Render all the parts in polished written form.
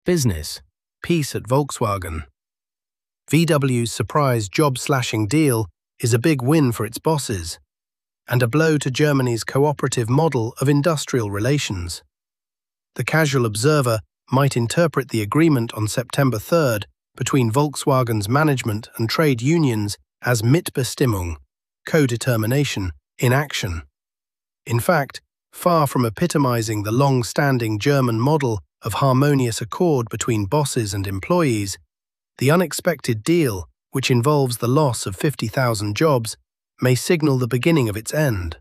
Business. Peace at Volkswagen. VW's surprise job-slashing deal is a big win for its bosses, and a blow to Germany's cooperative model of industrial relations. The casual observer might interpret the agreement on September 3rd between Volkswagen's management and trade unions as Mitbestimmung, co-determination, in action. In fact, far from epitomizing the long-standing German model of harmonious accord between bosses and employees, the unexpected deal, which involves the loss of 50,000 jobs, may signal the beginning of its end.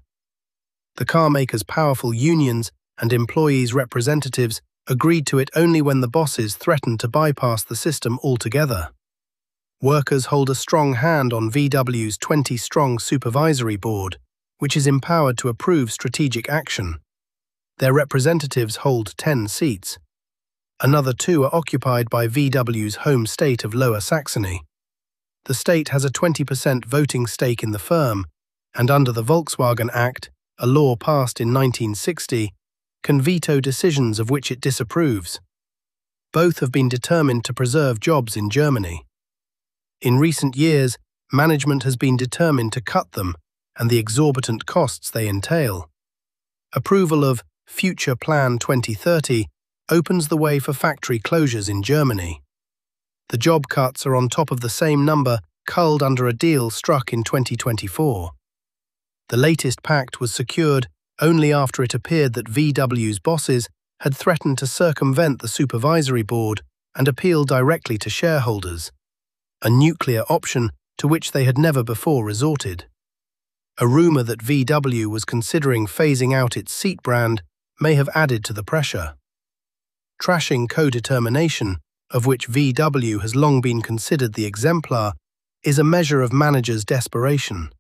The carmakers' powerful unions and employees' representatives agreed to it only when the bosses threatened to bypass the system altogether. Workers hold a strong hand on VW's 20-strong supervisory board, which is empowered to approve strategic action. Their representatives hold 10 seats. Another 2 are occupied by VW's home state of Lower Saxony. The state has a 20% voting stake in the firm, and under the Volkswagen Act, a law passed in 1960, can veto decisions of which it disapproves. Both have been determined to preserve jobs in Germany. In recent years, management has been determined to cut them and the exorbitant costs they entail. Approval of Future Plan 2030 opens the way for factory closures in Germany. The job cuts are on top of the same number culled under a deal struck in 2024. The latest pact was secured only after it appeared that VW's bosses had threatened to circumvent the supervisory board and appeal directly to shareholders, a nuclear option to which they had never before resorted. A rumor that VW was considering phasing out its seat brand may have added to the pressure. Trashing co-determination, of which VW has long been considered the exemplar, is a measure of managers' desperation.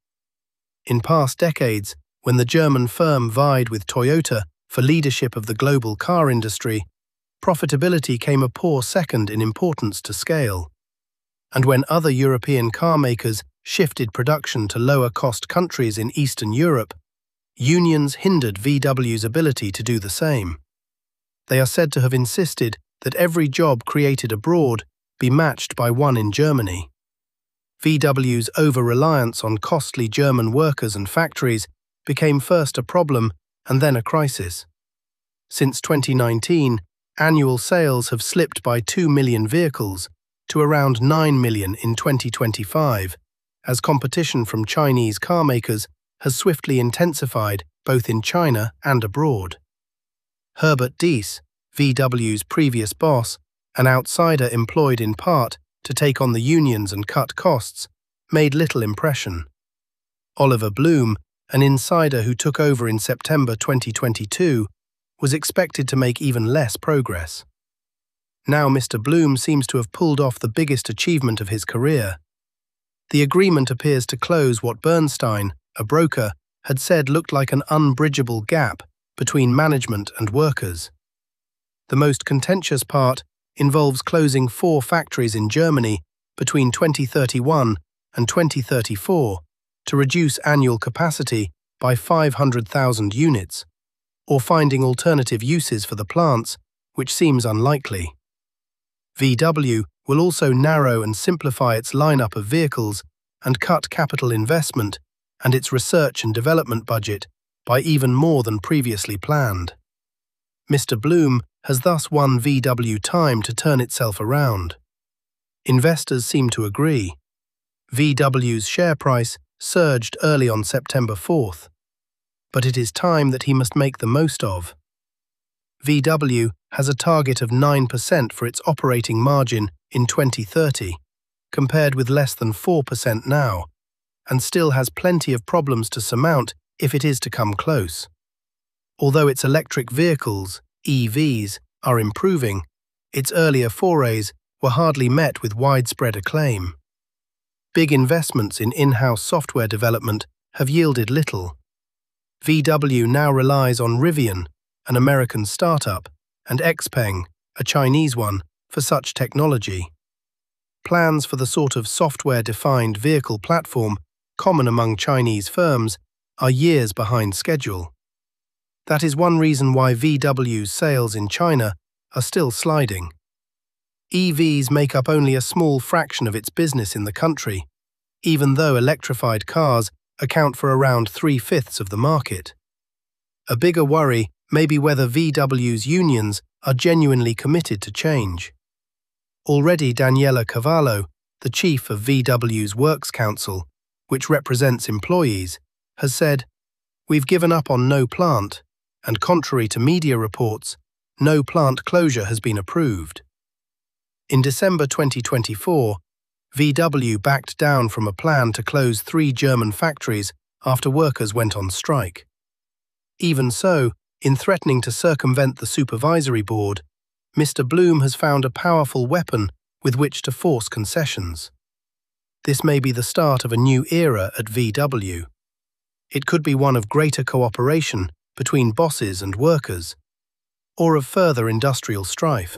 In past decades, when the German firm vied with Toyota for leadership of the global car industry, profitability came a poor second in importance to scale. And when other European car makers shifted production to lower-cost countries in Eastern Europe, unions hindered VW's ability to do the same. They are said to have insisted that every job created abroad be matched by one in Germany. VW's over-reliance on costly German workers and factories became first a problem and then a crisis. Since 2019, annual sales have slipped by 2 million vehicles to around 9 million in 2025, as competition from Chinese car makers has swiftly intensified both in China and abroad. Herbert Diess, VW's previous boss, an outsider employed in part to take on the unions and cut costs, made little impression. Oliver Blume, an insider who took over in September 2022, was expected to make even less progress. Now Mr. Blume seems to have pulled off the biggest achievement of his career. The agreement appears to close what Bernstein, a broker, had said looked like an unbridgeable gap between management and workers. The most contentious part involves closing 4 factories in Germany between 2031 and 2034 to reduce annual capacity by 500,000 units, or finding alternative uses for the plants, which seems unlikely. VW will also narrow and simplify its lineup of vehicles and cut capital investment and its research and development budget by even more than previously planned. Mr. Blume has thus won VW time to turn itself around. Investors seem to agree. VW's share price surged early on September 4th, but it is time that he must make the most of. VW has a target of 9% for its operating margin in 2030, compared with less than 4% now, and still has plenty of problems to surmount if it is to come close. Although its electric vehicles, EVs, are improving, its earlier forays were hardly met with widespread acclaim. Big investments in in-house software development have yielded little. VW now relies on Rivian, an American startup, and Xpeng, a Chinese one, for such technology. Plans for the sort of software-defined vehicle platform common among Chinese firms are years behind schedule. That is one reason why VW's sales in China are still sliding. EVs make up only a small fraction of its business in the country, even though electrified cars account for around 3/5 of the market. A bigger worry may be whether VW's unions are genuinely committed to change. Already Daniela Cavallo, the chief of VW's Works Council, which represents employees, has said, "We've given up on no plant, and contrary to media reports, no plant closure has been approved." In December 2024, VW backed down from a plan to close 3 German factories after workers went on strike. Even so, in threatening to circumvent the supervisory board, Mr. Bloom has found a powerful weapon with which to force concessions. This may be the start of a new era at VW. It could be one of greater cooperation between bosses and workers, or of further industrial strife.